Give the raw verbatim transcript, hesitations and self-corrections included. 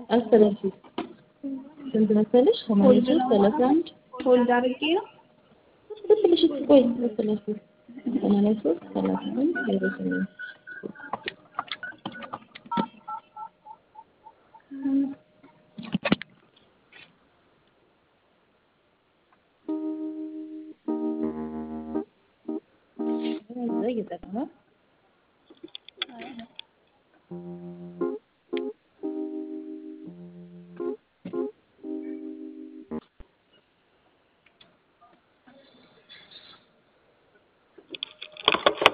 አስተላልፊ ስንት መሰለሽ? ሰማንያ ሦስት ሰላሳ አንድ ሆልድ አድርጌ ነው ትንሽ ቆይ አስተላልፊ ሰማንያ ሦስት ሰላሳ አንድ ዜሮ ስምንት እየጠራ ነው